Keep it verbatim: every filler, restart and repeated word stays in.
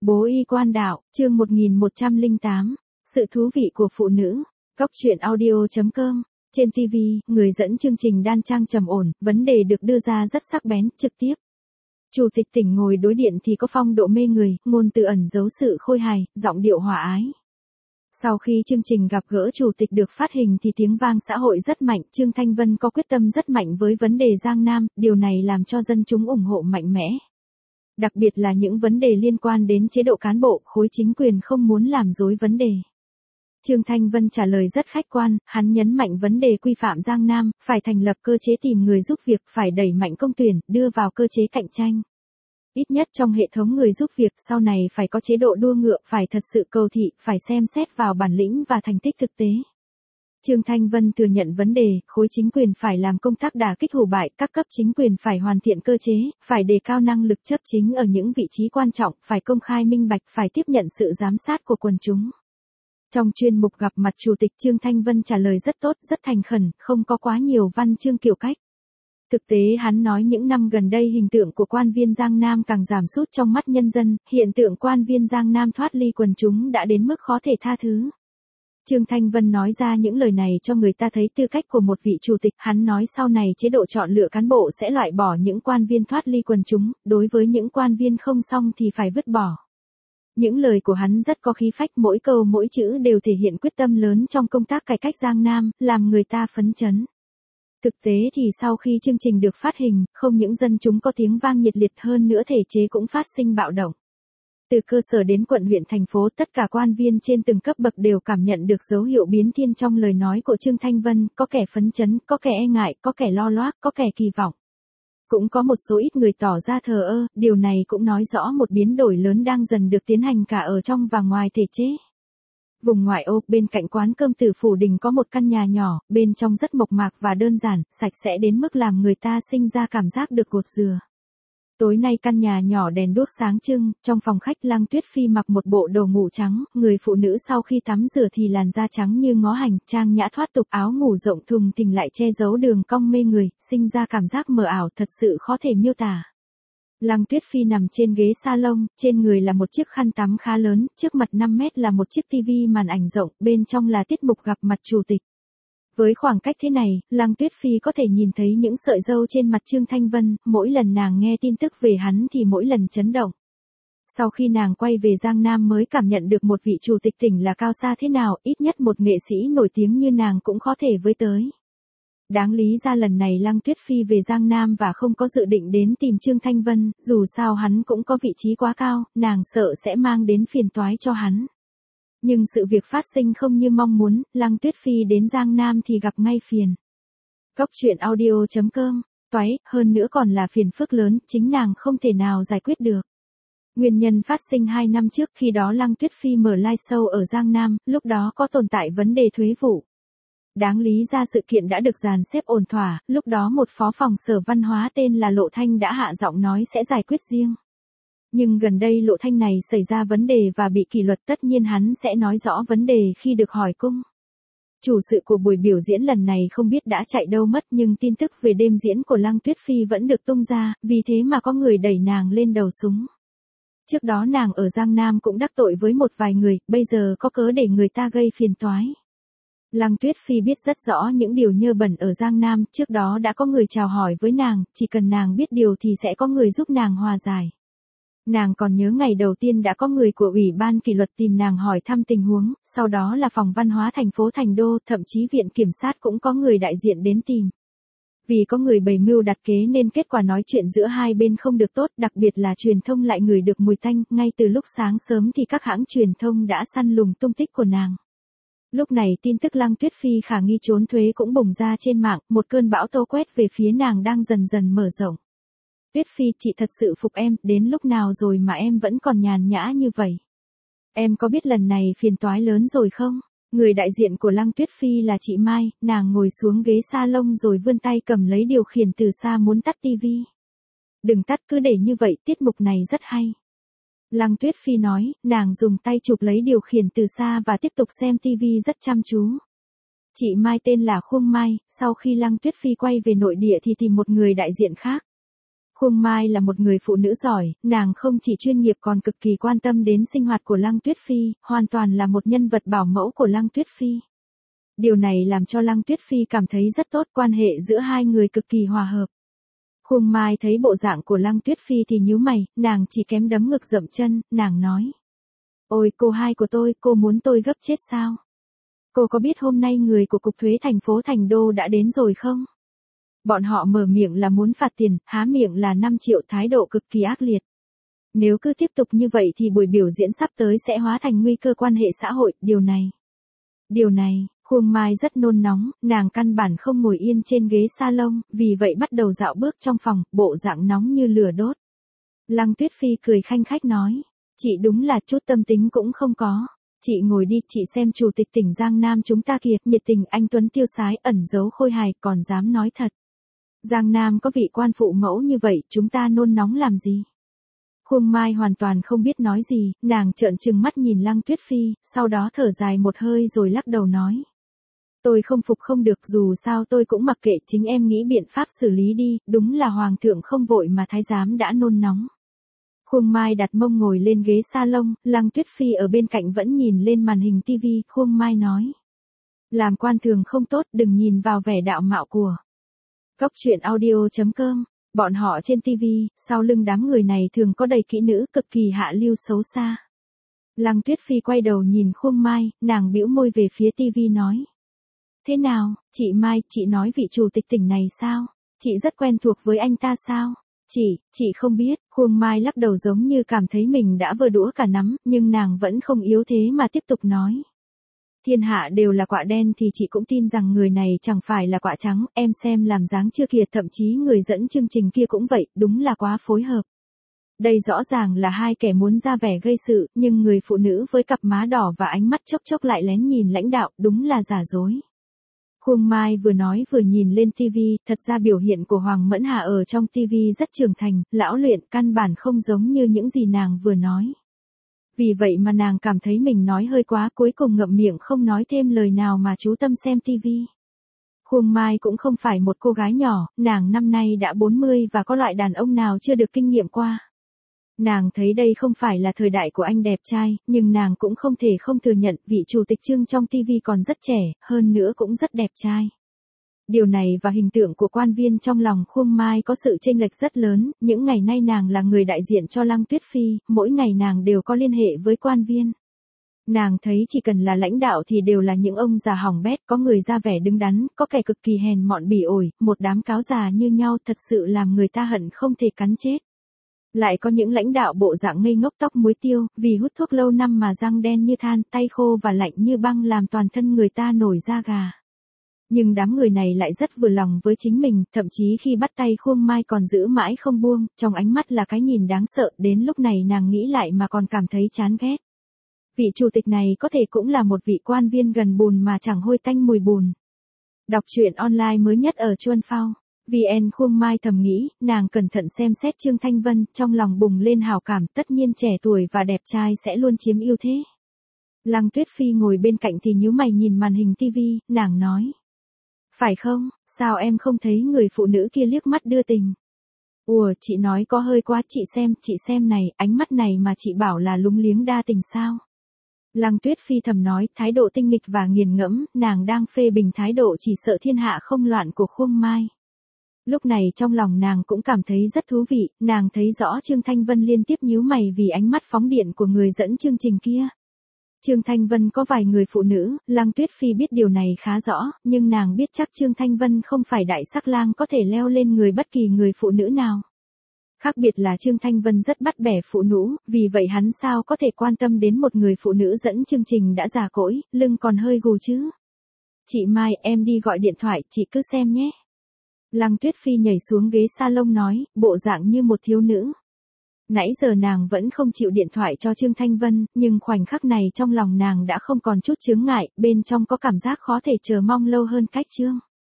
Bố y quan đạo, chương một nghìn một trăm lẻ tám, sự thú vị của phụ nữ. Góc truyện audio chấm com. Trên ti vi, người dẫn chương trình Đan Trang trầm ổn, vấn đề được đưa ra rất sắc bén, trực tiếp. Chủ tịch tỉnh ngồi đối điện thì có phong độ mê người, ngôn từ ẩn giấu sự khôi hài, giọng điệu hòa ái. Sau khi chương trình gặp gỡ chủ tịch được phát hình thì tiếng vang xã hội rất mạnh, Trương Thanh Vân có quyết tâm rất mạnh với vấn đề Giang Nam, điều này làm cho dân chúng ủng hộ mạnh mẽ. Đặc biệt là những vấn đề liên quan đến chế độ cán bộ, khối chính quyền không muốn làm rối vấn đề. Trương Thanh Vân trả lời rất khách quan, hắn nhấn mạnh vấn đề quy phạm Giang Nam, phải thành lập cơ chế tìm người giúp việc, phải đẩy mạnh công tuyển, đưa vào cơ chế cạnh tranh. Ít nhất trong hệ thống người giúp việc sau này phải có chế độ đua ngựa, phải thật sự cầu thị, phải xem xét vào bản lĩnh và thành tích thực tế. Trương Thanh Vân thừa nhận vấn đề, khối chính quyền phải làm công tác đả kích hủ bại, các cấp chính quyền phải hoàn thiện cơ chế, phải đề cao năng lực chấp chính ở những vị trí quan trọng, phải công khai minh bạch, phải tiếp nhận sự giám sát của quần chúng. Trong chuyên mục gặp mặt chủ tịch, Trương Thanh Vân trả lời rất tốt, rất thành khẩn, không có quá nhiều văn chương kiểu cách. Thực tế hắn nói những năm gần đây hình tượng của quan viên Giang Nam càng giảm sút trong mắt nhân dân, hiện tượng quan viên Giang Nam thoát ly quần chúng đã đến mức khó thể tha thứ. Trương Thanh Vân nói ra những lời này cho người ta thấy tư cách của một vị chủ tịch, hắn nói sau này chế độ chọn lựa cán bộ sẽ loại bỏ những quan viên thoát ly quần chúng, đối với những quan viên không xong thì phải vứt bỏ. Những lời của hắn rất có khí phách, mỗi câu mỗi chữ đều thể hiện quyết tâm lớn trong công tác cải cách Giang Nam, làm người ta phấn chấn. Thực tế thì sau khi chương trình được phát hình, không những dân chúng có tiếng vang nhiệt liệt, hơn nữa thể chế cũng phát sinh bạo động. Từ cơ sở đến quận huyện thành phố, tất cả quan viên trên từng cấp bậc đều cảm nhận được dấu hiệu biến thiên trong lời nói của Trương Thanh Vân, có kẻ phấn chấn, có kẻ e ngại, có kẻ lo loác, có kẻ kỳ vọng. Cũng có một số ít người tỏ ra thờ ơ, điều này cũng nói rõ một biến đổi lớn đang dần được tiến hành cả ở trong và ngoài thể chế. Vùng ngoại ô, bên cạnh quán cơm Tử Phủ Đình có một căn nhà nhỏ, bên trong rất mộc mạc và đơn giản, sạch sẽ đến mức làm người ta sinh ra cảm giác được gột rửa. Tối nay căn nhà nhỏ đèn đuốc sáng trưng, trong phòng khách Lăng Tuyết Phi mặc một bộ đồ ngủ trắng, người phụ nữ sau khi tắm rửa thì làn da trắng như ngó hành, trang nhã thoát tục, áo ngủ rộng thùng thình lại che giấu đường cong mê người, sinh ra cảm giác mờ ảo thật sự khó thể miêu tả. Lăng Tuyết Phi nằm trên ghế salon, trên người là một chiếc khăn tắm khá lớn, trước mặt năm mét là một chiếc tivi màn ảnh rộng, bên trong là tiết mục gặp mặt chủ tịch. Với khoảng cách thế này, Lăng Tuyết Phi có thể nhìn thấy những sợi râu trên mặt Trương Thanh Vân, mỗi lần nàng nghe tin tức về hắn thì mỗi lần chấn động. Sau khi nàng quay về Giang Nam mới cảm nhận được một vị chủ tịch tỉnh là cao xa thế nào, ít nhất một nghệ sĩ nổi tiếng như nàng cũng khó thể với tới. Đáng lý ra lần này Lăng Tuyết Phi về Giang Nam và không có dự định đến tìm Trương Thanh Vân, dù sao hắn cũng có vị trí quá cao, nàng sợ sẽ mang đến phiền toái cho hắn. Nhưng sự việc phát sinh không như mong muốn, Lăng Tuyết Phi đến Giang Nam thì gặp ngay phiền. Góc truyện audio chấm com, toái, hơn nữa còn là phiền phức lớn, chính nàng không thể nào giải quyết được. Nguyên nhân phát sinh hai năm trước, khi đó Lăng Tuyết Phi mở live show ở Giang Nam, lúc đó có tồn tại vấn đề thuế vụ. Đáng lý ra sự kiện đã được dàn xếp ổn thỏa, lúc đó một phó phòng sở văn hóa tên là Lộ Thanh đã hạ giọng nói sẽ giải quyết riêng. Nhưng gần đây Lộ Thanh này xảy ra vấn đề và bị kỷ luật, tất nhiên hắn sẽ nói rõ vấn đề khi được hỏi cung. Chủ sự của buổi biểu diễn lần này không biết đã chạy đâu mất, nhưng tin tức về đêm diễn của Lăng Tuyết Phi vẫn được tung ra, vì thế mà có người đẩy nàng lên đầu súng. Trước đó nàng ở Giang Nam cũng đắc tội với một vài người, bây giờ có cớ để người ta gây phiền toái. Lăng Tuyết Phi biết rất rõ những điều nhơ bẩn ở Giang Nam, trước đó đã có người chào hỏi với nàng, chỉ cần nàng biết điều thì sẽ có người giúp nàng hòa giải. Nàng còn nhớ ngày đầu tiên đã có người của Ủy ban kỷ luật tìm nàng hỏi thăm tình huống, sau đó là phòng văn hóa thành phố Thành Đô, thậm chí viện kiểm sát cũng có người đại diện đến tìm. Vì có người bày mưu đặt kế nên kết quả nói chuyện giữa hai bên không được tốt, đặc biệt là truyền thông lại ngửi được mùi tanh, ngay từ lúc sáng sớm thì các hãng truyền thông đã săn lùng tung tích của nàng. Lúc này tin tức Lăng Tuyết Phi khả nghi trốn thuế cũng bùng ra trên mạng, một cơn bão tố quét về phía nàng đang dần dần mở rộng. Tuyết Phi, chị thật sự phục em, đến lúc nào rồi mà em vẫn còn nhàn nhã như vậy? Em có biết lần này phiền toái lớn rồi không? Người đại diện của Lăng Tuyết Phi là chị Mai, nàng ngồi xuống ghế salon rồi vươn tay cầm lấy điều khiển từ xa muốn tắt tivi. Đừng tắt, cứ để như vậy, tiết mục này rất hay. Lăng Tuyết Phi nói, nàng dùng tay chụp lấy điều khiển từ xa và tiếp tục xem tivi rất chăm chú. Chị Mai tên là Khuông Mai, sau khi Lăng Tuyết Phi quay về nội địa thì tìm một người đại diện khác. Khương Mai là một người phụ nữ giỏi, nàng không chỉ chuyên nghiệp còn cực kỳ quan tâm đến sinh hoạt của Lăng Tuyết Phi, hoàn toàn là một nhân vật bảo mẫu của Lăng Tuyết Phi. Điều này làm cho Lăng Tuyết Phi cảm thấy rất tốt, quan hệ giữa hai người cực kỳ hòa hợp. Khương Mai thấy bộ dạng của Lăng Tuyết Phi thì nhíu mày, nàng chỉ kém đấm ngực dậm chân, nàng nói. Ôi cô hai của tôi, cô muốn tôi gấp chết sao? Cô có biết hôm nay người của Cục Thuế thành phố Thành Đô đã đến rồi không? Bọn họ mở miệng là muốn phạt tiền, há miệng là năm triệu, thái độ cực kỳ ác liệt. Nếu cứ tiếp tục như vậy thì buổi biểu diễn sắp tới sẽ hóa thành nguy cơ quan hệ xã hội, điều này. Điều này, Khương Mai rất nôn nóng, nàng căn bản không ngồi yên trên ghế salon, vì vậy bắt đầu dạo bước trong phòng, bộ dạng nóng như lửa đốt. Lăng Tuyết Phi cười khanh khách nói, chị đúng là chút tâm tính cũng không có. Chị ngồi đi, chị xem chủ tịch tỉnh Giang Nam chúng ta kìa, nhiệt tình anh tuấn tiêu sái, ẩn giấu khôi hài, còn dám nói thật. Giang Nam có vị quan phụ mẫu như vậy, chúng ta nôn nóng làm gì? Khương Mai hoàn toàn không biết nói gì, nàng trợn trừng mắt nhìn Lăng Tuyết Phi, sau đó thở dài một hơi rồi lắc đầu nói. Tôi không phục không được, dù sao tôi cũng mặc kệ, chính em nghĩ biện pháp xử lý đi, đúng là hoàng thượng không vội mà thái giám đã nôn nóng. Khương Mai đặt mông ngồi lên ghế salon, Lăng Tuyết Phi ở bên cạnh vẫn nhìn lên màn hình tivi, Khương Mai nói. Làm quan thường không tốt, đừng nhìn vào vẻ đạo mạo của. Cóc truyện audio chấm com, bọn họ trên tivi, sau lưng đám người này thường có đầy kỹ nữ cực kỳ hạ lưu xấu xa. Lăng Tuyết Phi quay đầu nhìn Khương Mai, nàng bĩu môi về phía tivi nói. Thế nào, chị Mai, chị nói vị chủ tịch tỉnh này sao? Chị rất quen thuộc với anh ta sao? Chị, chị không biết, Khương Mai lắc đầu giống như cảm thấy mình đã vơ đũa cả nắm, nhưng nàng vẫn không yếu thế mà tiếp tục nói. Thiên hạ đều là quạ đen thì chị cũng tin rằng người này chẳng phải là quạ trắng, em xem làm dáng chưa kìa, thậm chí người dẫn chương trình kia cũng vậy, đúng là quá phối hợp. Đây rõ ràng là hai kẻ muốn ra vẻ gây sự, nhưng người phụ nữ với cặp má đỏ và ánh mắt chốc chốc lại lén nhìn lãnh đạo, đúng là giả dối. Khương Mai vừa nói vừa nhìn lên tivi, thật ra biểu hiện của Hoàng Mẫn Hà ở trong tivi rất trưởng thành, lão luyện, căn bản không giống như những gì nàng vừa nói. Vì vậy mà nàng cảm thấy mình nói hơi quá, cuối cùng ngậm miệng không nói thêm lời nào mà chú tâm xem tivi. Khương Mai cũng không phải một cô gái nhỏ, nàng năm nay đã bốn mươi và có loại đàn ông nào chưa được kinh nghiệm qua. Nàng thấy đây không phải là thời đại của anh đẹp trai, nhưng nàng cũng không thể không thừa nhận vị chủ tịch Trương trong tivi còn rất trẻ, hơn nữa cũng rất đẹp trai. Điều này và hình tượng của quan viên trong lòng Khương Mai có sự chênh lệch rất lớn, những ngày nay nàng là người đại diện cho Lăng Tuyết Phi, mỗi ngày nàng đều có liên hệ với quan viên. Nàng thấy chỉ cần là lãnh đạo thì đều là những ông già hỏng bét, có người ra vẻ đứng đắn, có kẻ cực kỳ hèn mọn bỉ ổi, một đám cáo già như nhau thật sự làm người ta hận không thể cắn chết. Lại có những lãnh đạo bộ dạng ngây ngốc tóc muối tiêu, vì hút thuốc lâu năm mà răng đen như than, tay khô và lạnh như băng làm toàn thân người ta nổi da gà. Nhưng đám người này lại rất vừa lòng với chính mình, thậm chí khi bắt tay Khương Mai còn giữ mãi không buông, trong ánh mắt là cái nhìn đáng sợ, đến lúc này nàng nghĩ lại mà còn cảm thấy chán ghét. Vị chủ tịch này có thể cũng là một vị quan viên gần bùn mà chẳng hôi tanh mùi bùn. Đọc truyện online mới nhất ở Chuan Phao. vê en Khương Mai thầm nghĩ, nàng cẩn thận xem xét Trương Thanh Vân, trong lòng bùng lên hào cảm, tất nhiên trẻ tuổi và đẹp trai sẽ luôn chiếm ưu thế. Lăng Tuyết Phi ngồi bên cạnh thì nhíu mày nhìn màn hình tivi, nàng nói. Phải không, sao em không thấy người phụ nữ kia liếc mắt đưa tình? Ủa, chị nói có hơi quá, chị xem, chị xem này, ánh mắt này mà chị bảo là lúng liếng đa tình sao? Lăng Tuyết Phi thầm nói, thái độ tinh nghịch và nghiền ngẫm, nàng đang phê bình thái độ chỉ sợ thiên hạ không loạn của Khương Mai. Lúc này trong lòng nàng cũng cảm thấy rất thú vị, nàng thấy rõ Trương Thanh Vân liên tiếp nhíu mày vì ánh mắt phóng điện của người dẫn chương trình kia. Trương Thanh Vân có vài người phụ nữ, Lăng Tuyết Phi biết điều này khá rõ, nhưng nàng biết chắc Trương Thanh Vân không phải đại sắc lang có thể leo lên người bất kỳ người phụ nữ nào. Khác biệt là Trương Thanh Vân rất bắt bẻ phụ nữ, vì vậy hắn sao có thể quan tâm đến một người phụ nữ dẫn chương trình đã già cỗi, lưng còn hơi gù chứ. Chị Mai, em đi gọi điện thoại, chị cứ xem nhé. Lăng Tuyết Phi nhảy xuống ghế salon nói, bộ dạng như một thiếu nữ. Nãy giờ nàng vẫn không chịu điện thoại cho Trương Thanh Vân, nhưng khoảnh khắc này trong lòng nàng đã không còn chút chướng ngại, bên trong có cảm giác khó thể chờ mong lâu hơn cách chương.